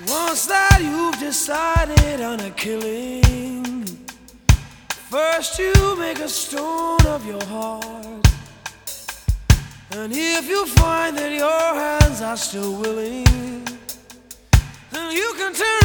Once that you've decided on a killing, first you make a stone of your heart. And if you find that your hands are still willing, then you can turn